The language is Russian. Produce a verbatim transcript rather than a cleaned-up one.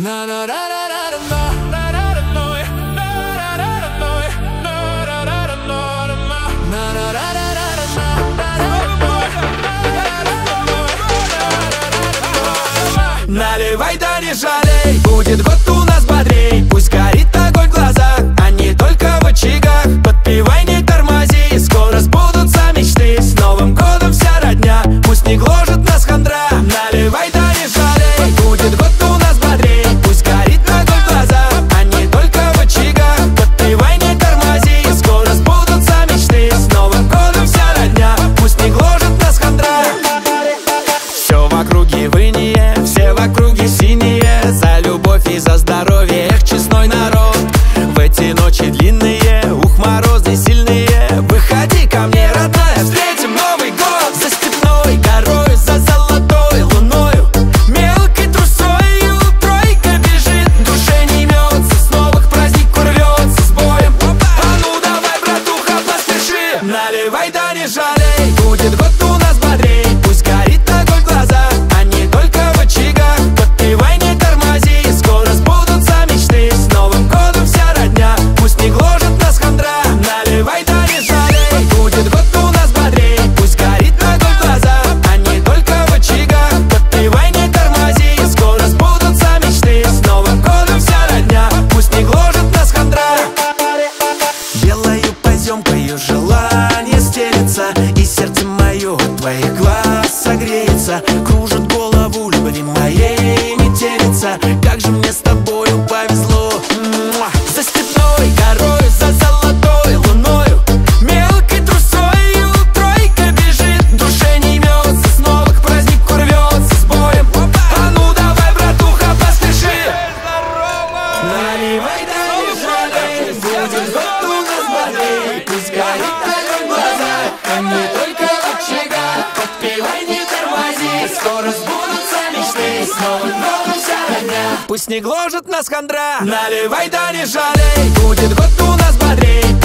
Наливай, да не жалей, будет год у нас бодрей. Пусть горит огонь в глазах, а не только в очагах. Подпевай, не тормози, скоро сбудутся мечты. С Новым годом вся родня, пусть не гложет нас хандра. Наливай, да не жалей, будет год у нас бодрей. Пусть горит огонь в глазах, а не только в очагах. Подпевай, не тормози, скоро сбудутся мечты. С Новым годом вся родня, пусть не гложет нас хандра. Все в округе в инее, все в округе синие. За любовь и за здоровье, эх, честной народ. В эти ночи длинные, ух, морозы сильные. Выходи ко мне, родная, встретим Новый год. За степной горой, за золотой луною, мелкой трусою тройка бежит. В душе не имется, снова к празднику рвется с боем. А ну давай, братуха, поспеши. Наливай, да не жалей, будет год у нас бодрей. Пусть горит огонь в глазах, а не только в очагах. Подпевай, не тормози, скоро сбудутся мечты. С Новым годом вся родня, пусть не гложет нас хандра. Наливай, да не жалей, будет год у нас бодрей. Пусть горит огонь в глазах, а не только в очагах. Подпевай, не тормози, скоро сбудутся мечты. С Новым годом вся родня, пусть не гложет нас хандра. Белою поземкою желание стелется, и сердце мое от твоих глаз согреется. Кружит голову любви моей метелица, как же мне с тобою повезло. Муа! За степной горой, за золотой луною, мелкой трусою тройка бежит. В душе не имется, снова к празднику рвется с боем. А ну давай, братуха, поспеши. Наливай, да не жалей, будет год у нас бодрей. Пусть горит огонь в глазах, а не только в очагах. Подпевай, не тормози, скоро сбудутся мечты. С Новым годом вся родня, пусть не гложет нас хандра. Наливай, да не жалей, будет год у нас бодрей.